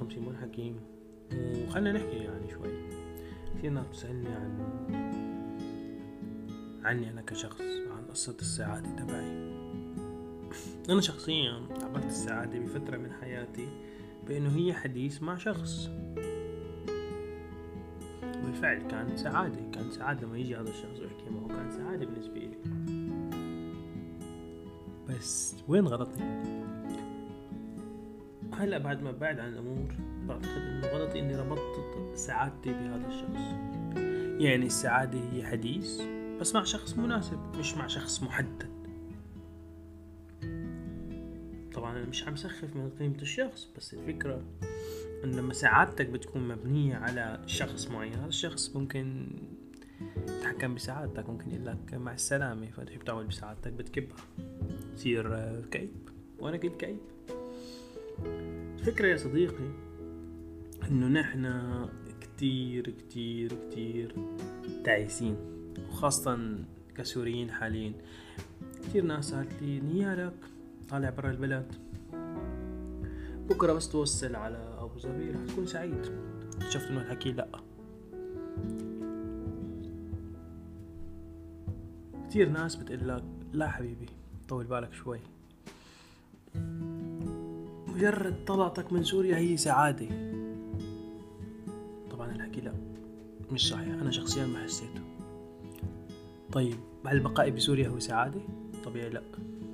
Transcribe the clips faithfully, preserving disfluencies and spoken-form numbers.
معكم سيمون حكيم، وخلنا نحكي يعني شوي. كثير ناس بتسألني عن عني أنا كشخص، عن قصة السعادة تبعي. أنا شخصيا عبرت السعادة بفترة من حياتي بأنه هي حديث مع شخص، بالفعل كانت سعادة كانت سعادة لما يجي هذا الشخص ويحكي معه، كانت سعادة بالنسبة لي. بس وين غلطي؟ هلأ بعد ما بعد عن الأمور بعتقد إنه غلطي إني ربطت سعادتي بهذا الشخص. يعني السعادة هي حديث بس مع شخص مناسب، مش مع شخص محدد. طبعا أنا مش عم سخف من قيمة الشخص، بس الفكرة إن لما سعادتك بتكون مبنية على شخص معين، هذا الشخص ممكن يتحكم بسعادتك، ممكن يقول لك مع السلامة، فتحب تعمل بسعادتك بتكبها، تصير كئيب. وأنا كنت كئيب. الفكرة يا صديقي إنه نحن كتير كتير كتير تعيسين، وخاصة كسوريين حاليا. كتير ناس قالت لي نيالك طالع برا البلد، بكرة بس توصل على أبو ظبي رح تكون سعيد. شفت إنه الحكي لأ. كتير ناس بتقلك لا حبيبي طول بالك شوي، مجرد طلعتك من سوريا هي سعادة. طبعا الحكي لا، مش صحيح. أنا شخصيا ما حسيته. طيب هل بقائي بسوريا هو سعادة؟ طبيعي لا،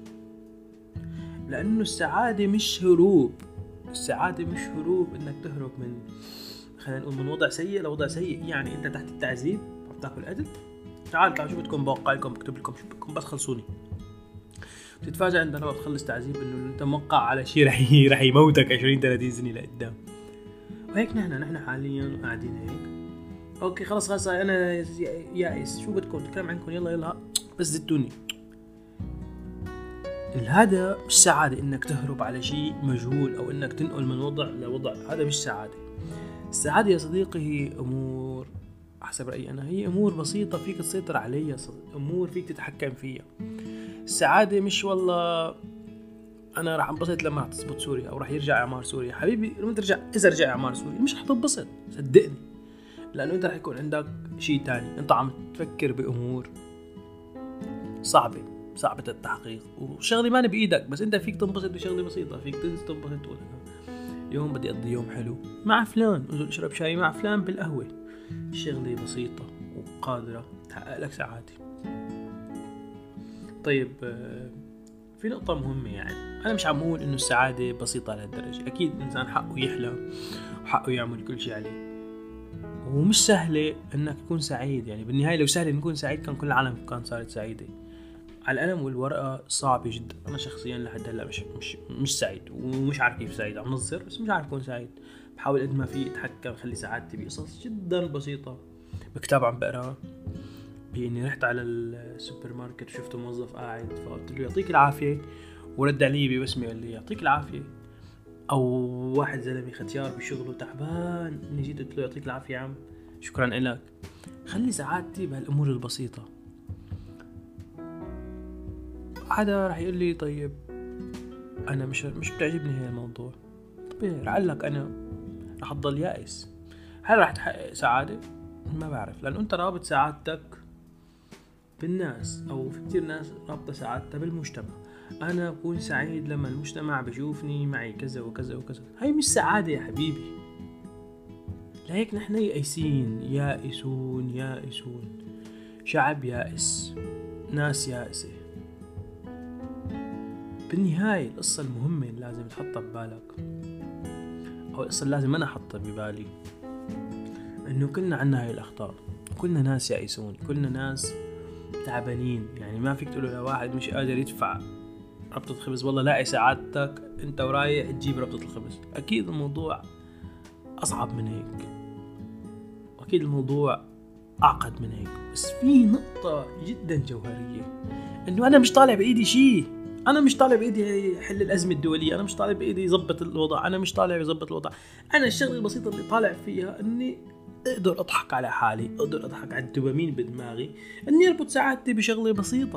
لأنه السعادة مش هروب. السعادة مش هروب إنك تهرب من، خلينا نقول، من وضع سيء لوضع سيء. يعني أنت تحت التعذيب عم تاكل أكل، تعال تعال شو بدكم بوقع لكم، بكتب لكم شو بدكم بس خلصوني. تتفاجأ أنت لما تخلص تعذيب إنه أنت موقع على شيء رح رح يموتك عشرين ثلاثين سنة لقدام. وهيك نحن نحن حاليا قاعدين هيك. أوكي خلاص خلاص أنا يائس، شو بدكم تكلم عنكم، يلا يلا بس زدتوني. الهذا مش سعادة إنك تهرب على شيء مجهول أو إنك تنقل من وضع لوضع. هذا مش سعادة. السعادة يا صديقي هي أمور، حسب رأيي أنا، هي أمور بسيطة فيك تسيطر عليها، أمور فيك تتحكم فيها. السعادة مش والله أنا راح أنبسط لما راح تزبط سوريا أو راح يرجع إعمار سوريا. حبيبي لما ترجع، إذا رجع إعمار سوريا مش راح تنبسط، صدقني، لأنه أنت راح يكون عندك شيء تاني. أنت عم تفكر بأمور صعبة صعبة التحقيق، وشغلة ما بإيدك، بس أنت فيك تنبسط بشغلة بسيطة. فيك تنبسط تقول يوم بدي أقضي يوم حلو مع فلان، أنزل أشرب شاي مع فلان بالقهوة. شغلة بسيطة وقادرة تحقق لك سعادة. طيب في نقطة مهمة، يعني أنا مش عم أقول إنه السعادة بسيطة لهالدرجة. أكيد الإنسان حقه يحلم وحقه يعمل كل شيء عليه، ومش سهلة إنك تكون سعيد. يعني بالنهاية لو سهل نكون سعيد كان كل العالم كان صارت سعيدة. على القلم والورقة صعب جدا. أنا شخصيا لحد هلا مش مش مش سعيد، ومش عارف كيف سعيد. عم نظر بس مش عارف أكون سعيد. بحاول قد ما في أتحكم خلي سعادتي بقصص جدا بسيطة. بكتاب عم بقرأ، بإني رحت على السوبر ماركت شفت موظف قاعد فقلت له يعطيك العافية، ورد علي ببسمة قال لي يعطيك العافية. أو واحد زلمي ختيار بشغله تعبان، إني جيت قلت له يعطيك العافية عم، شكرا إلك. خلي سعادتي بهالأمور البسيطة. هذا راح يقول لي طيب أنا مش مش بتعجبني هي الموضوع. طيب لعلك أنا راح أضل يائس. هل راح تحقق سعادة؟ ما بعرف، لأنه أنت رابط سعادتك بالناس، أو في كتير ناس رابطة سعادتها بالمجتمع. أنا أكون سعيد لما المجتمع بشوفني معي كذا وكذا وكذا. هاي مش سعادة يا حبيبي. لهيك نحن يائسين، يائسون يائسون، شعب يائس، ناس يائسة. بالنهاية القصة المهمة اللي لازم تحطها ببالك، أو القصة اللي لازم أنا أحطها ببالي، إنه كلنا عنا هاي الأخطاء. كلنا ناس يائسون، كلنا ناس تعبانين. يعني ما فيك تقوله لواحد مش قادر يدفع ربطة خبز والله لاقي سعادتك انت ورايح تجيب ربطة الخبز. اكيد الموضوع اصعب من هيك، اكيد الموضوع اعقد من هيك. بس في نقطة جدا جوهرية، انه انا مش طالع بايدي شيء. انا مش طالع بايدي حل الازمة الدولية، انا مش طالع بايدي يضبط الوضع، انا مش طالع يضبط الوضع. انا الشغلة البسيطة اللي طالع فيها اني اقدر اضحك على حالي، اقدر اضحك على الدوبامين بدماغي، اني اربط سعادتي بشغلة بسيطة.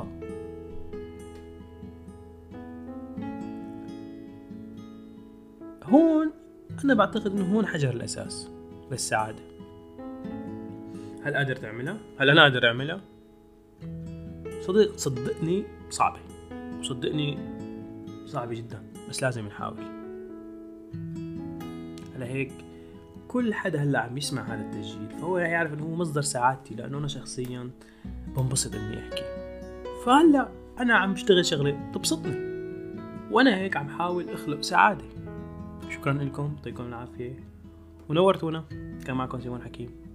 هون أنا بعتقد إنه هون حجر الأساس للسعادة. هل قادر تعملها؟ هل أنا قادر أعملها؟ صدق صدقني صعبة، وصدقني صعبة جدا، بس لازم نحاول. على هيك كل حدا هلا عم يسمع هذا التسجيل فهو يعرف انه هو مصدر سعادتي، لانه انا شخصيا بنبسط اني احكي. فهلا انا عم بشتغل شغله تبسطني، وانا هيك عم حاول اخلق سعاده. شكرا لكم، يعطيكم العافيه ونورتونا. كان معكم سيمون حكيم.